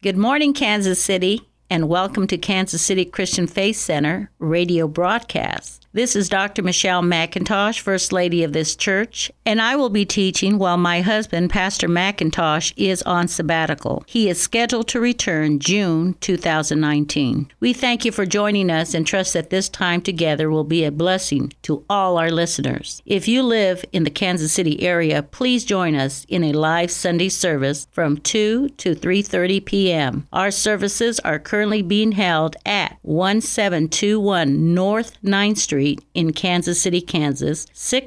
Good morning, Kansas City, and welcome to Kansas City Christian Faith Center radio broadcast. This is Dr. Michelle McIntosh, First Lady of this church, and I will be teaching while my husband, Pastor McIntosh, is on sabbatical. He is scheduled to return June 2019. We thank you for joining us and trust that this time together will be a blessing to all our listeners. If you live in the Kansas City area, please join us in a live Sunday service from 2 to 3:30 p.m. Our services are currently being held at 1721 North 9th Street in Kansas City, Kansas,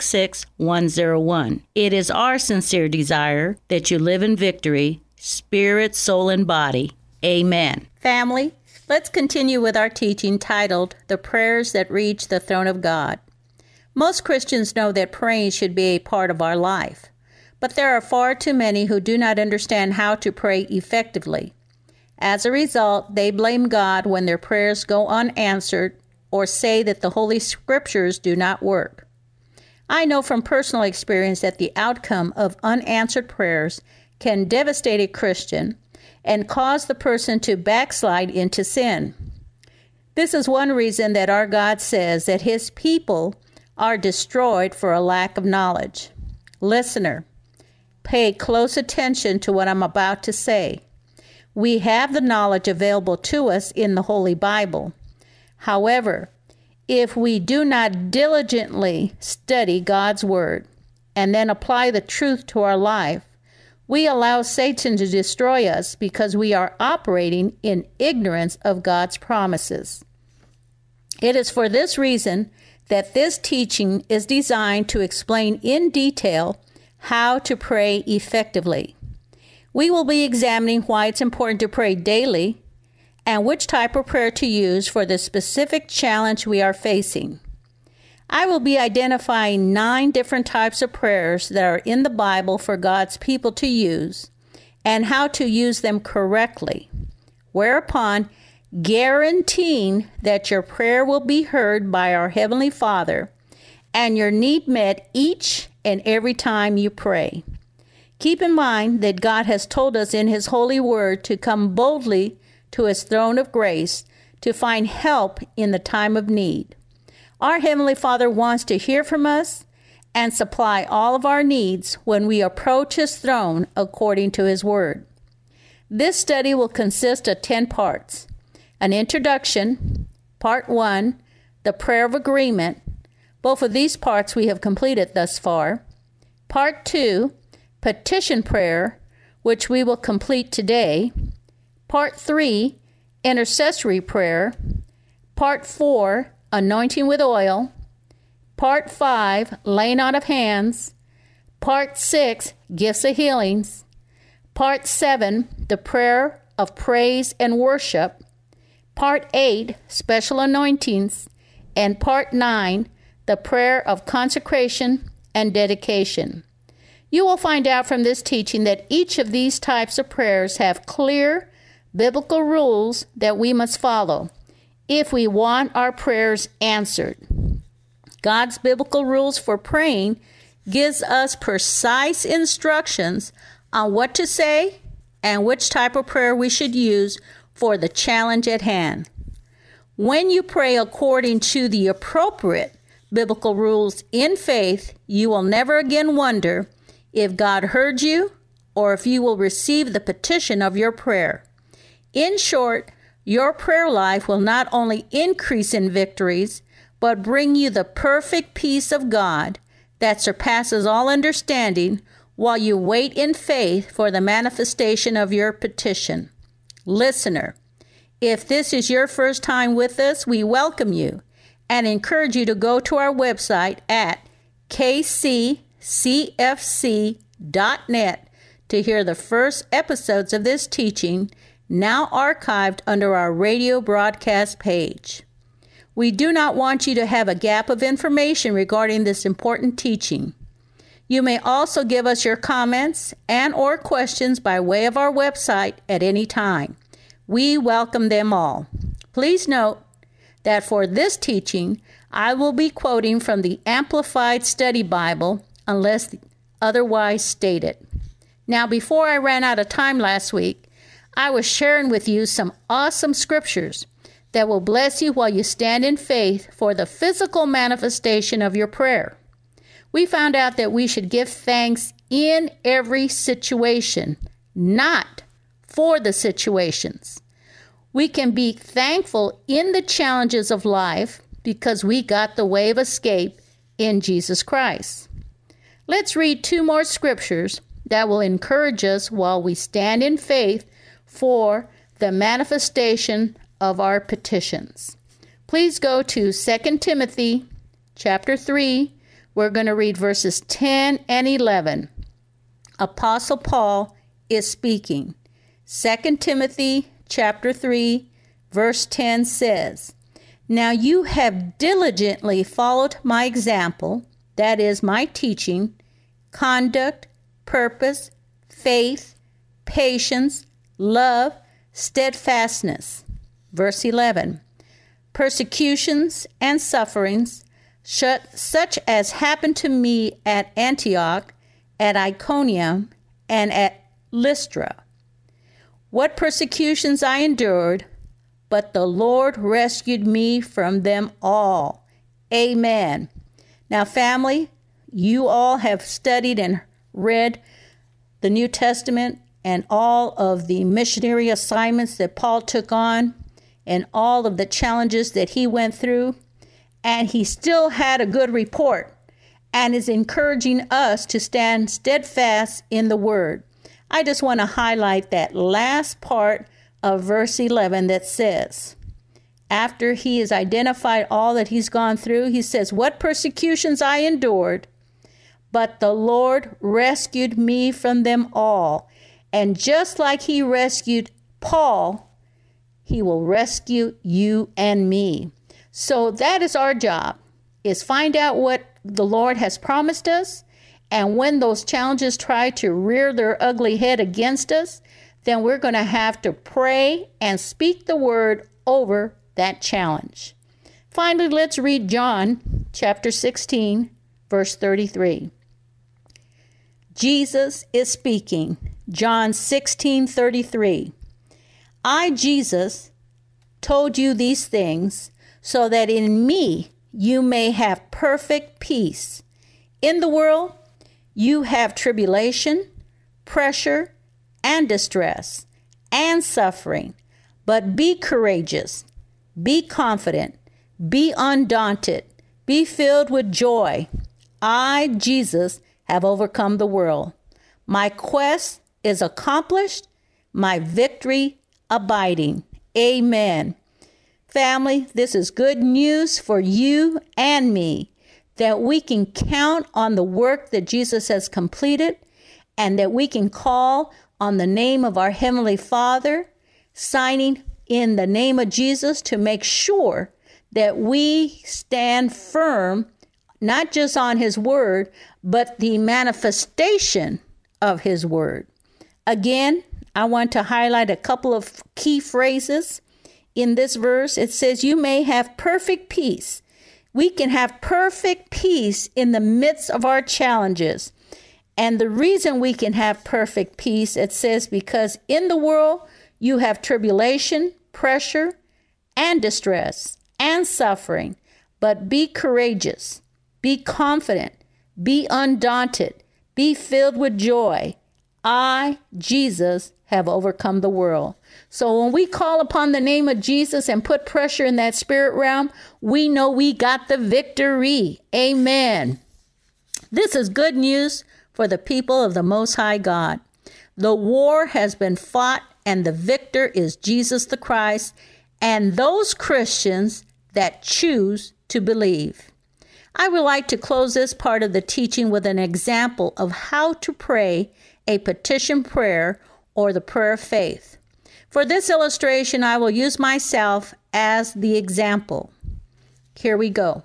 66101. It is our sincere desire that you live in victory, spirit, soul, and body. Amen. Family, let's continue with our teaching titled, The Prayers That Reach the Throne of God. Most Christians know that praying should be a part of our life, but there are far too many who do not understand how to pray effectively. As a result, they blame God when their prayers go unanswered or say that the Holy Scriptures do not work. I know from personal experience that the outcome of unanswered prayers can devastate a Christian and cause the person to backslide into sin. This is one reason that our God says that His people are destroyed for a lack of knowledge. Listener, pay close attention to what I'm about to say. We have the knowledge available to us in the Holy Bible. However, if we do not diligently study God's Word and then apply the truth to our life, we allow Satan to destroy us because we are operating in ignorance of God's promises. It is for this reason that this teaching is designed to explain in detail how to pray effectively. We will be examining why it's important to pray daily and which type of prayer to use for the specific challenge we are facing. I will be identifying 9 different types of prayers that are in the Bible for God's people to use and how to use them correctly, whereupon guaranteeing that your prayer will be heard by our Heavenly Father and your need met each and every time you pray. Keep in mind that God has told us in His holy word to come boldly to His throne of grace to find help in the time of need. Our Heavenly Father wants to hear from us and supply all of our needs when we approach His throne according to His word. This study will consist of 10 parts. An introduction, part 1, the prayer of agreement. Both of these parts we have completed thus far. Part 2, petition prayer, which we will complete today. Part 3, intercessory prayer. Part 4, anointing with oil. Part 5, laying on of hands. Part 6, gifts of healings. Part 7, the prayer of praise and worship. Part 8, special anointings. And Part 9, the prayer of consecration and dedication. You will find out from this teaching that each of these types of prayers have clear biblical rules that we must follow if we want our prayers answered. God's biblical rules for praying gives us precise instructions on what to say and which type of prayer we should use for the challenge at hand. When you pray according to the appropriate biblical rules in faith, you will never again wonder if God heard you or if you will receive the petition of your prayer. In short, your prayer life will not only increase in victories, but bring you the perfect peace of God that surpasses all understanding while you wait in faith for the manifestation of your petition. Listener, if this is your first time with us, we welcome you and encourage you to go to our website at kccfc.net to hear the first episodes of this teaching, now archived under our radio broadcast page. We do not want you to have a gap of information regarding this important teaching. You may also give us your comments and or questions by way of our website at any time. We welcome them all. Please note that for this teaching, I will be quoting from the Amplified Study Bible unless otherwise stated. Now, before I ran out of time last week, I was sharing with you some awesome scriptures that will bless you while you stand in faith for the physical manifestation of your prayer. We found out that we should give thanks in every situation, not for the situations. We can be thankful in the challenges of life because we got the way of escape in Jesus Christ. Let's read 2 more scriptures that will encourage us while we stand in faith for the manifestation of our petitions. Please go to 2 Timothy chapter 3. We're going to read verses 10 and 11. Apostle Paul is speaking. 2 Timothy chapter 3, verse 10 says, "Now you have diligently followed my example, that is my teaching, conduct, purpose, faith, patience, love, steadfastness." Verse 11, "Persecutions and sufferings, such as happened to me at Antioch, at Iconium, and at Lystra. What persecutions I endured, but the Lord rescued me from them all." Amen. Now, family, you all have studied and read the New Testament and all of the missionary assignments that Paul took on and all of the challenges that he went through. And he still had a good report and is encouraging us to stand steadfast in the word. I just want to highlight that last part of verse 11 that says, after he has identified all that he's gone through, he says, "What persecutions I endured, but the Lord rescued me from them all." And just like he rescued Paul, he will rescue you and me. So that is our job, is find out what the Lord has promised us. And when those challenges try to rear their ugly head against us, then we're going to have to pray and speak the word over that challenge. Finally, let's read John chapter 16, verse 33. Jesus is speaking. John 16:33. "I, Jesus, told you these things so that in me you may have perfect peace. In the world you have tribulation, pressure, and distress, and suffering. But be courageous, be confident, be undaunted, be filled with joy. I, Jesus, have overcome the world. My quest is accomplished, my victory abiding." Amen. Family, this is good news for you and me, that we can count on the work that Jesus has completed, and that we can call on the name of our Heavenly Father, signing in the name of Jesus to make sure that we stand firm, not just on His word, but the manifestation of His word. Again, I want to highlight a couple of key phrases in this verse. It says, "You may have perfect peace." We can have perfect peace in the midst of our challenges. And the reason we can have perfect peace, it says, because in the world you have tribulation, pressure, and distress, and suffering. But be courageous, be confident, be undaunted, be filled with joy. I, Jesus, have overcome the world. So when we call upon the name of Jesus and put pressure in that spirit realm, we know we got the victory. Amen. This is good news for the people of the Most High God. The war has been fought, and the victor is Jesus the Christ, and those Christians that choose to believe. I would like to close this part of the teaching with an example of how to pray a petition prayer or the prayer of faith. For this illustration, I will use myself as the example. Here we go.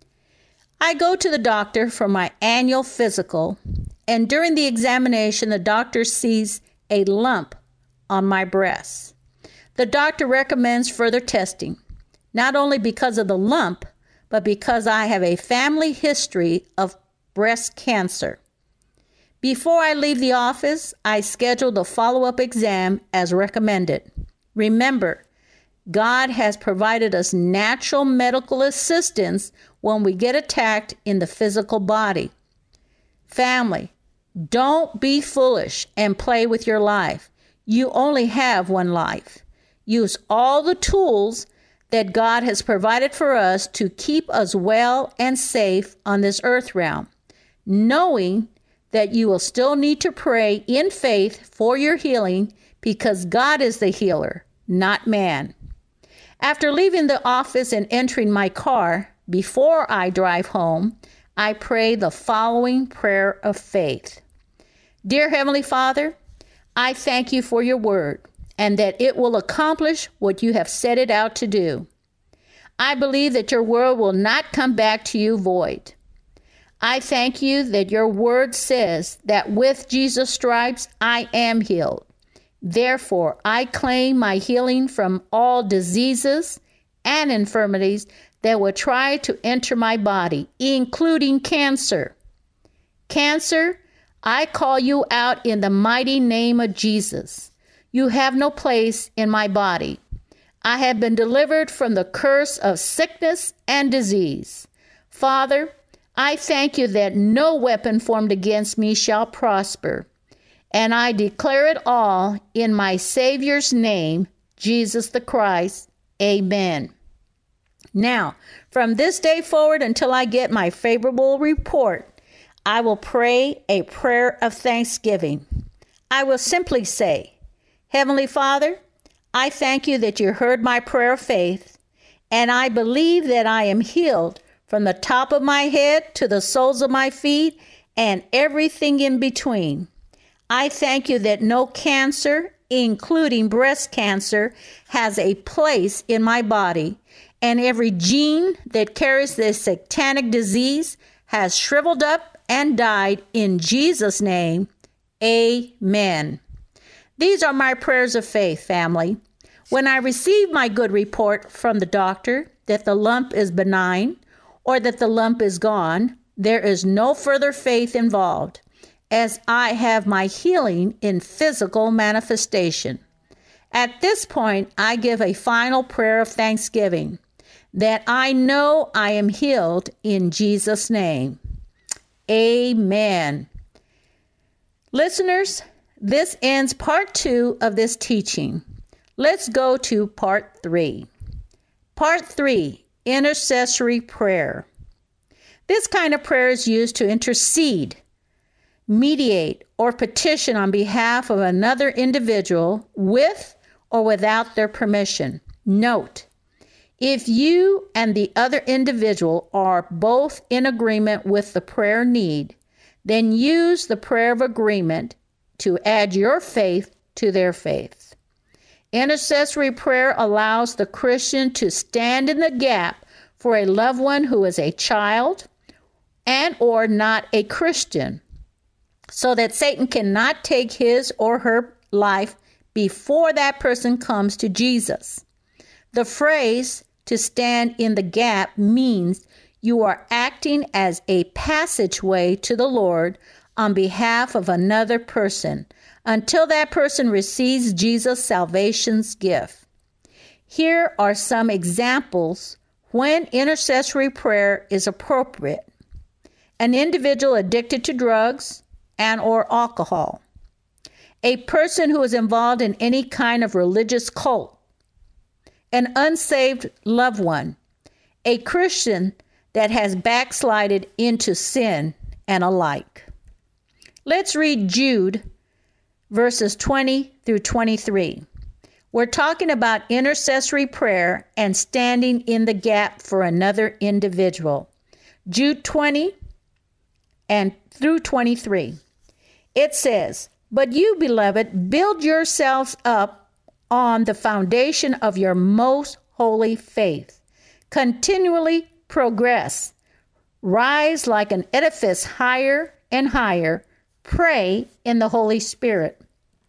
I go to the doctor for my annual physical, and during the examination, the doctor sees a lump on my breast. The doctor recommends further testing, not only because of the lump, but because I have a family history of breast cancer. Before I leave the office, I schedule the follow-up exam as recommended. Remember, God has provided us natural medical assistance when we get attacked in the physical body. Family, don't be foolish and play with your life. You only have one life. Use all the tools that God has provided for us to keep us well and safe on this earth realm, knowing that you will still need to pray in faith for your healing because God is the healer, not man. After leaving the office and entering my car, before I drive home, I pray the following prayer of faith. Dear Heavenly Father, I thank you for your word and that it will accomplish what you have set it out to do. I believe that your word will not come back to you void. I thank you that your word says that with Jesus' stripes, I am healed. Therefore, I claim my healing from all diseases and infirmities that will try to enter my body, including cancer. Cancer, I call you out in the mighty name of Jesus. You have no place in my body. I have been delivered from the curse of sickness and disease. Father, I thank you that no weapon formed against me shall prosper. And I declare it all in my Savior's name, Jesus the Christ. Amen. Now, from this day forward until I get my favorable report, I will pray a prayer of thanksgiving. I will simply say, Heavenly Father, I thank you that you heard my prayer of faith, and I believe that I am healed from the top of my head to the soles of my feet and everything in between. I thank you that no cancer, including breast cancer, has a place in my body, and every gene that carries this satanic disease has shriveled up and died in Jesus' name. Amen. These are my prayers of faith, family. When I receive my good report from the doctor that the lump is benign or that the lump is gone, there is no further faith involved, as I have my healing in physical manifestation. At this point, I give a final prayer of thanksgiving that I know I am healed in Jesus' name. Amen. Listeners, this ends part 2 of this teaching. Let's go to part 3. Part 3, intercessory prayer. This kind of prayer is used to intercede, mediate, or petition on behalf of another individual with or without their permission. Note, if you and the other individual are both in agreement with the prayer need, then use the prayer of agreement to add your faith to their faith. Intercessory prayer allows the Christian to stand in the gap for a loved one who is a child and or not a Christian, so that Satan cannot take his or her life before that person comes to Jesus. The phrase to stand in the gap means you are acting as a passageway to the Lord on behalf of another person until that person receives Jesus' salvation's gift. Here are some examples when intercessory prayer is appropriate. An individual addicted to drugs and or alcohol. A person who is involved in any kind of religious cult. An unsaved loved one. A Christian that has backslided into sin and alike. Let's read Jude verses 20 through 23. We're talking about intercessory prayer and standing in the gap for another individual. Jude 20 and through 23. It says, "But you, beloved, build yourselves up on the foundation of your most holy faith. Continually progress. Rise like an edifice higher and higher. Pray in the Holy Spirit.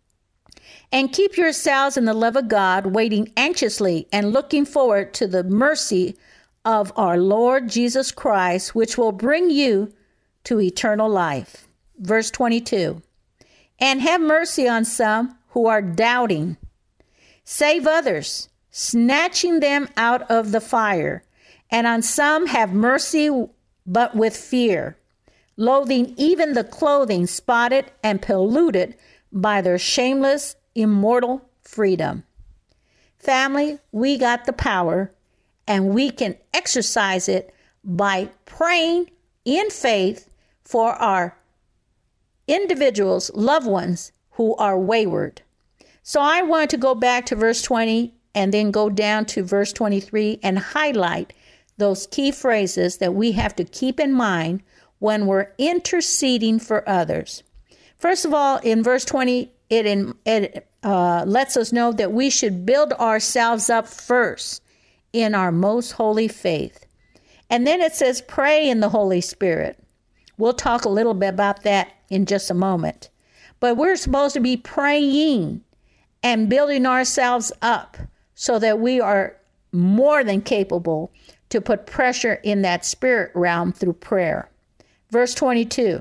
And keep yourselves in the love of God, waiting anxiously and looking forward to the mercy of our Lord Jesus Christ, which will bring you to eternal life." verse 22. And have mercy on some who are doubting. Save others, snatching them out of the fire. And on some have mercy, but with fear, loathing even the clothing spotted and polluted by their shameless, immortal freedom. Family, we got the power, and we can exercise it by praying in faith for our individuals, loved ones who are wayward. So I want to go back to verse 20 and then go down to verse 23 and highlight those key phrases that we have to keep in mind when we're interceding for others. First of all, in verse 20, it lets us know that we should build ourselves up first in our most holy faith. And then it says, pray in the Holy Spirit. We'll talk a little bit about that in just a moment. But we're supposed to be praying and building ourselves up so that we are more than capable to put pressure in that spirit realm through prayer. Verse 22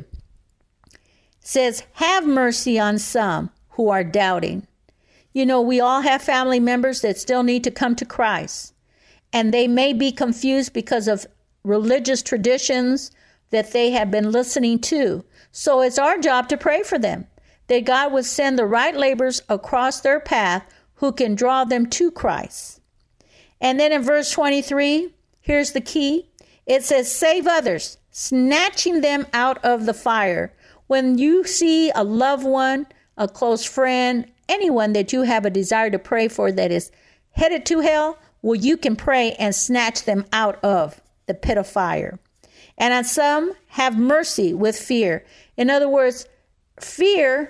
says, have mercy on some who are doubting. You know, we all have family members that still need to come to Christ, and they may be confused because of religious traditions that they have been listening to. So it's our job to pray for them, that God would send the right laborers across their path who can draw them to Christ. And then in verse 23, here's the key. It says, save others, snatching them out of the fire. When you see a loved one, a close friend, anyone that you have a desire to pray for that is headed to hell, well, you can pray and snatch them out of the pit of fire. And on some, have mercy with fear. In other words, fear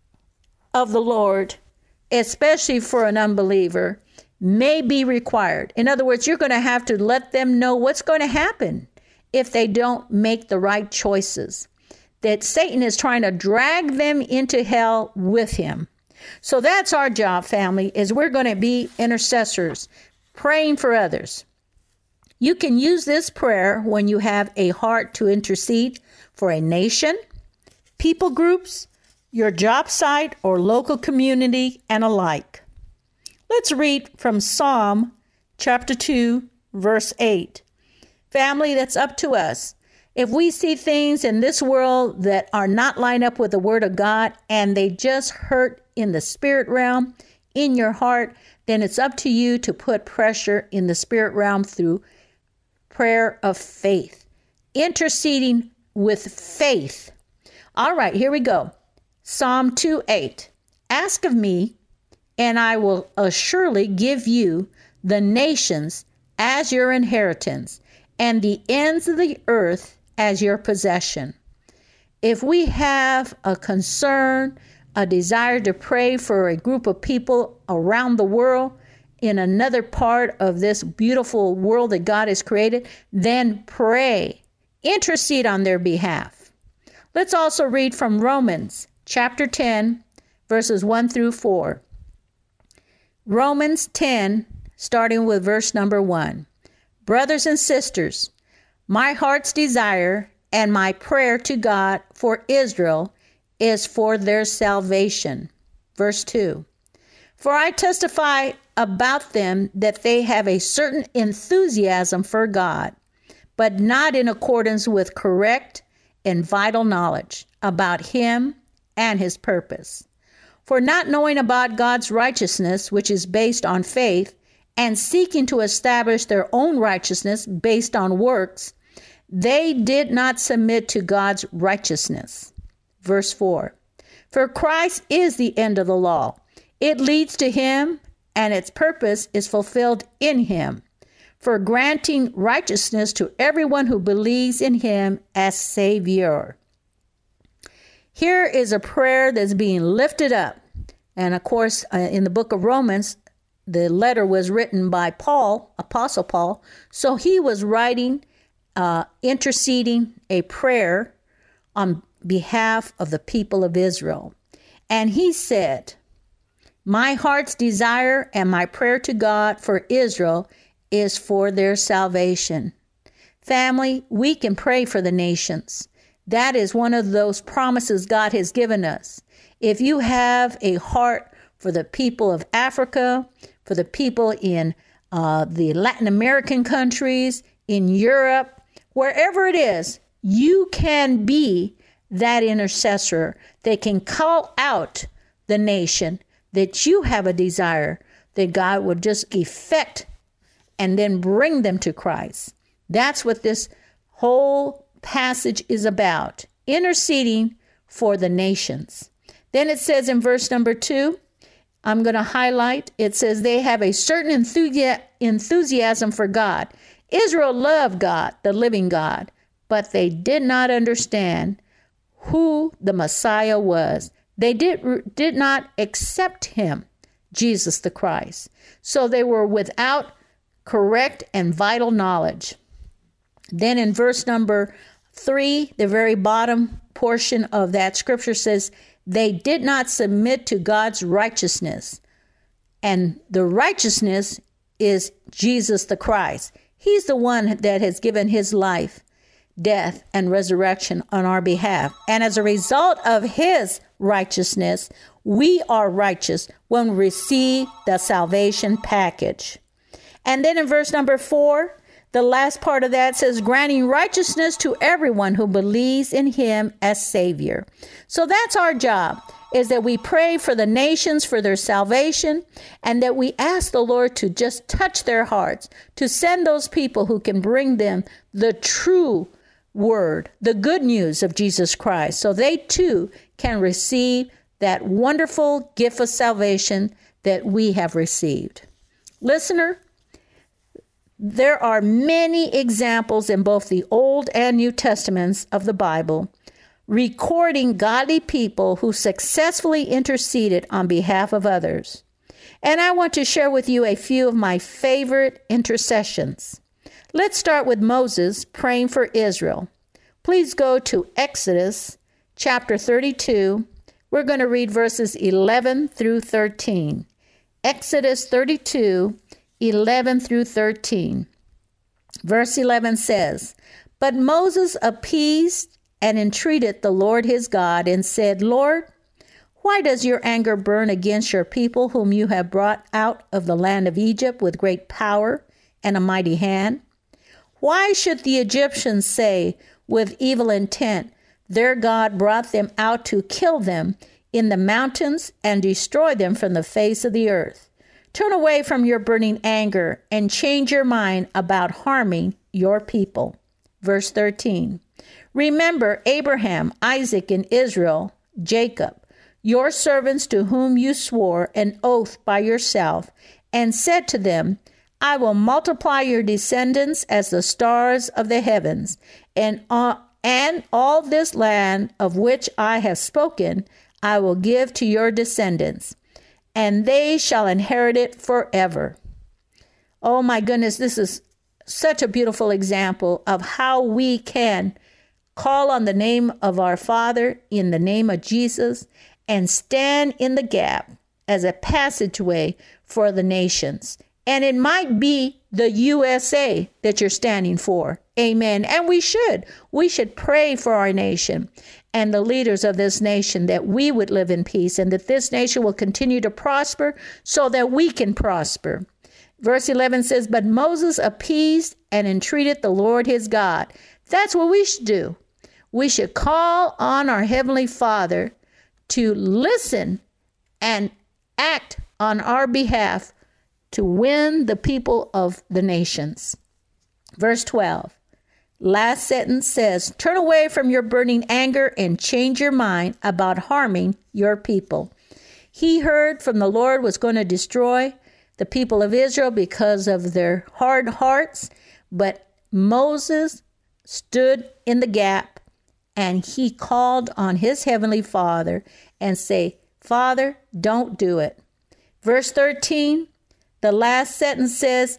of the Lord, especially for an unbeliever, may be required. In other words, you're going to have to let them know what's going to happen if they don't make the right choices. That Satan is trying to drag them into hell with him. So that's our job, family, is we're going to be intercessors, praying for others. You can use this prayer when you have a heart to intercede for a nation, people groups, your job site or local community, and alike. Let's read from Psalm chapter 2, verse 8. Family, that's up to us. If we see things in this world that are not lined up with the Word of God and they just hurt in the spirit realm, in your heart, then it's up to you to put pressure in the spirit realm through prayer of faith, interceding with faith. All right, here we go. Psalm 2:8. Ask of me, and I will assuredly give you the nations as your inheritance, and the ends of the earth as your possession. If we have a concern, a desire to pray for a group of people around the world, in another part of this beautiful world that God has created, then pray. Intercede on their behalf. Let's also read from Romans chapter 10, verses 1 through 4. Romans 10, starting with verse number 1. Brothers and sisters, my heart's desire and my prayer to God for Israel is for their salvation. Verse 2. For I testify about them that they have a certain enthusiasm for God, but not in accordance with correct and vital knowledge about Him and His purpose. For not knowing about God's righteousness, which is based on faith, and seeking to establish their own righteousness based on works, they did not submit to God's righteousness. Verse 4. For Christ is the end of the law. It leads to Him, and its purpose is fulfilled in Him, for granting righteousness to everyone who believes in Him as Savior. Here is a prayer that's being lifted up. And of course, in the book of Romans, the letter was written by Paul, Apostle Paul. So he was writing, interceding a prayer on behalf of the people of Israel. And he said, my heart's desire and my prayer to God for Israel is for their salvation. Family, we can pray for the nations That is one of those promises God has given us. If you have a heart for the people of Africa, for the people in the Latin American countries, in Europe, wherever it is, you can be that intercessor that can call out the nation that you have a desire that God would just effect and then bring them to Christ. That's what this whole passage is about, interceding for the nations. Then it says in verse number 2, I'm going to highlight, it says they have a certain enthusiasm for God. Israel loved God, the living God, but they did not understand who the Messiah was. They did not accept him, Jesus the Christ. So they were without correct and vital knowledge. Then in verse number 3, the very bottom portion of that scripture says, they did not submit to God's righteousness. And the righteousness is Jesus the Christ. He's the one that has given his life, death, and resurrection on our behalf. And as a result of his righteousness, we are righteous when we receive the salvation package. And then in verse number 4, the last part of that says, granting righteousness to everyone who believes in him as Savior. So that's our job, is that we pray for the nations for their salvation, and that we ask the Lord to just touch their hearts, to send those people who can bring them the true word, the good news of Jesus Christ, so they too can receive that wonderful gift of salvation that we have received. Listener, there are many examples in both the Old and New Testaments of the Bible recording godly people who successfully interceded on behalf of others. And I want to share with you a few of my favorite intercessions. Let's start with Moses praying for Israel. Please go to Exodus chapter 32. We're going to read verses 11 through 13. Exodus 32, 11 through 13. Verse 11 says, but Moses appeased and entreated the Lord his God and said, Lord, why does your anger burn against your people whom you have brought out of the land of Egypt with great power and a mighty hand? Why should the Egyptians say with evil intent, their God brought them out to kill them in the mountains and destroy them from the face of the earth? Turn away from your burning anger and change your mind about harming your people. Verse 13. Remember Abraham, Isaac, and Israel, Jacob, your servants to whom you swore an oath by yourself, and said to them, I will multiply your descendants as the stars of the heavens, and all this land of which I have spoken I will give to your descendants, and they shall inherit it forever. Oh my goodness, this is such a beautiful example of how we can call on the name of our Father in the name of Jesus and stand in the gap as a passageway for the nations. And it might be the USA that you're standing for. Amen. And we should. We should pray for our nation and the leaders of this nation, that we would live in peace and that this nation will continue to prosper so that we can prosper. Verse 11 says, but Moses appeased and entreated the Lord his God. That's what we should do. We should call on our Heavenly Father to listen and act on our behalf to win the people of the nations. Verse 12, last sentence says, turn away from your burning anger and change your mind about harming your people. He heard from the Lord was going to destroy the people of Israel because of their hard hearts, but Moses stood in the gap and he called on his Heavenly Father and say, Father, don't do it. Verse 13, the last sentence says,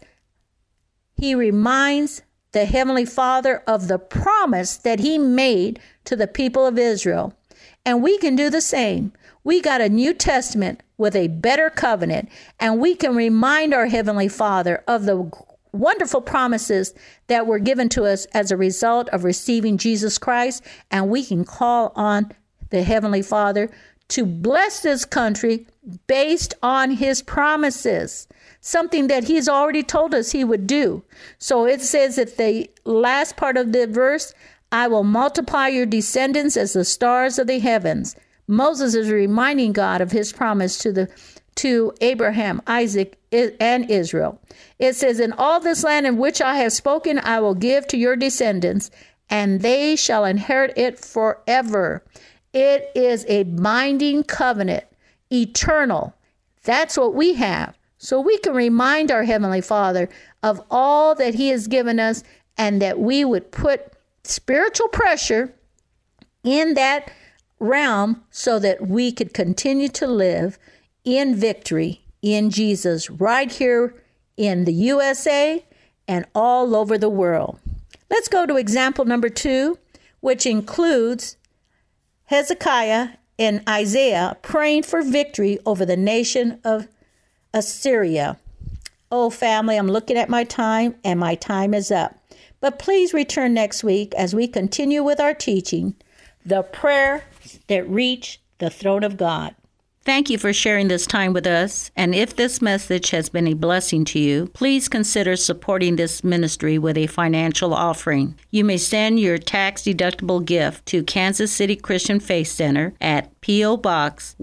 he reminds the Heavenly Father of the promise that he made to the people of Israel. And we can do the same. We got a New Testament with a better covenant, and we can remind our Heavenly Father of the wonderful promises that were given to us as a result of receiving Jesus Christ, and we can call on the Heavenly Father to bless this country based on his promises, something that he's already told us he would do. So it says at the last part of the verse, I will multiply your descendants as the stars of the heavens. Moses is reminding God of his promise to Abraham, Isaac, and Israel. It says, in all this land in which I have spoken, I will give to your descendants, and they shall inherit it forever. It is a binding covenant, eternal. That's what we have. So we can remind our Heavenly Father of all that he has given us, and that we would put spiritual pressure in that realm so that we could continue to live in victory in Jesus right here in the USA and all over the world. Let's go to example number 2, which includes Hezekiah and Isaiah praying for victory over the nation of Assyria. Oh, family, I'm looking at my time, and my time is up. But please return next week as we continue with our teaching, The Prayer That Reached the Throne of God. Thank you for sharing this time with us. And if this message has been a blessing to you, please consider supporting this ministry with a financial offering. You may send your tax-deductible gift to Kansas City Christian Faith Center at P.O. Box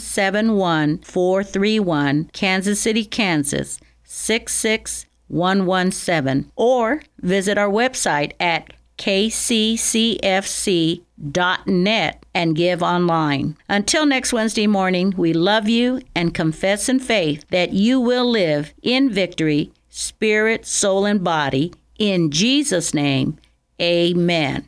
171431, Kansas City, Kansas 66117, or visit our website at kccfc.net and give online. Until next Wednesday morning, we love you and confess in faith that you will live in victory, spirit, soul, and body. In Jesus' name, amen.